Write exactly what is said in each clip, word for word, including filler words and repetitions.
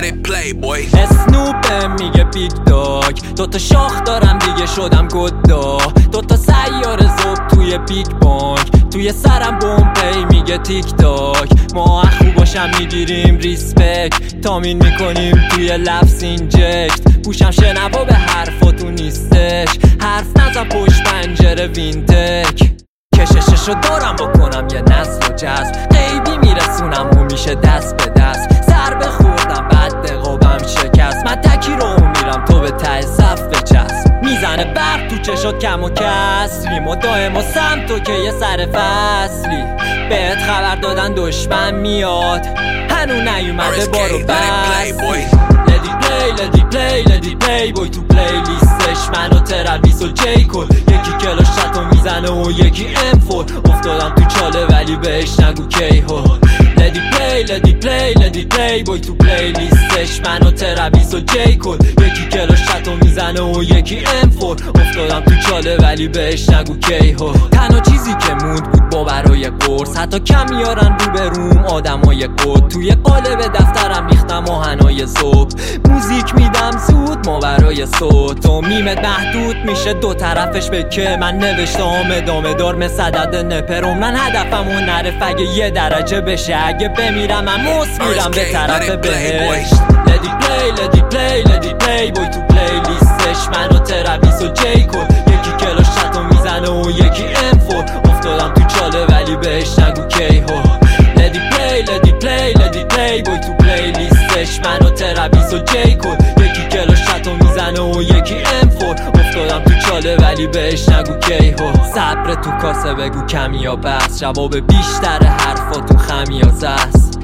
let it play boy. اسنوپ میگه بیگ داگ، دوتا شاخ دارم دیگه شدم گدا، دوتا سیار زوب توی بیگ بانک، توی سرم بومپی میگه تیک تاک. ما اخو باشم میگیریم ریسپکت، تامین میکنیم توی لفظ اینجکت، پوشم شنوا به حرفاتون نیستش، حرف نزن پشت پنجره وینتک. کشششو دارم بکنم یه نسل و جذب، قیبی میرسونم و میشه دست به دست، سر بخوردم بعد دقابم شکست، من تکی رو میرم تو به ته صف بچسب. میزنه برق تو چشات کم و کسری، مدائم و سمت تو که یه سر فصلی، بهت خبر دادن دشمن میاد، هنو نیومده بارو بستی. لدی پلی لدی پلی لدی پلی بوی تو پلی لیستش من و ترویس و جی کل، یکی کلاش شتو میزنه و یکی ام فور، افتادم تو چاله ولی بهش نگو کی هو. لدی پلی لدی پلی لدی پلی بوی تو پلی لیستش من و ترویس و جی کل، یکی کلاش شتو میزنه و یکی ام فور، افتادم تو چاله ولی بهش نگو کی هو. تنها چیزی که موند بود با برای قرص، حتی کم میارن رو به روم آدمای قد، توی قالب دفترم ریختم آهنای صبح، موزیک میدم زود ما برای صوت و میمت محدود میشه دو طرفش به که من نوشتم ادامه دار مصدد نپرم، من هدفم و نرف اگه یه درجه بشه، اگه بمیرم من موس میرم به طرف بهشت. لدی پلی لدی پلی لدی پلی بوی تو پلی لیستش من و ترویس و جی کل، یکی کلاش شتو میزنه و یکی ام فور، افتادم تو چاله ولی بهش نگو کی هو. لدی پلی لدی پلی لدی پلی بوی تو پلی لیستش من و ترویس و جی کل، یکی کلاش شتو میزنه و یکی ام فور، افتادم تو چاله ولی بهش نگو کی هو. صبر تو کاسه بگو کمی یا بس، جواب بیشتر حرفاتون خمیازه است.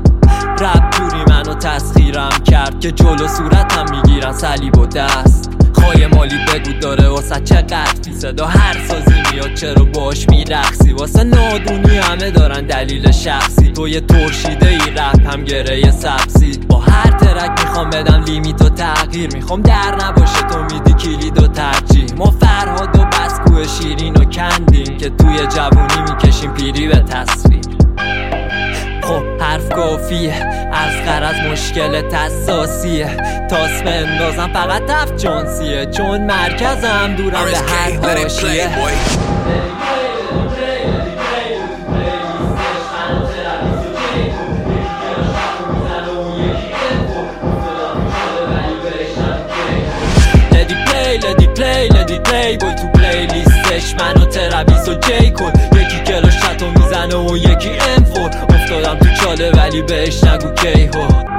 رب جوری منو تسخیرم کرد که جلو صورتم میگیرن صلیب و دست، خواهی مالی بگو داره واسه چقدر فیصد و هر سازی میاد چرا باش میرقصی، واسه نادونی همه دارن دلیل شخصی، تو یه ترشیده ای رپ هم گره سبزی، با هر ترک میخوام بدم لیمیت و تغییر، میخوام در نباشه تو میدی کلید و ترجیح، ما فرهاد و بسکو شیرین و کندیم که توی جوونی میکشیم پیری به تصویر. خب حرف کافیه از غرض مشکل تساسیه، تاس بندازم فقط تفت جانسیه، چون مرکزم دورم به هر حاشیه. لدی پلی لدی پلی لدی پلی بوی تو پلی لیستش من و ترویس و جی کل، یکی کلاش شتو میزنه و یکی ام فور، افتادم تو چاله ولی بهش نگو کی هو.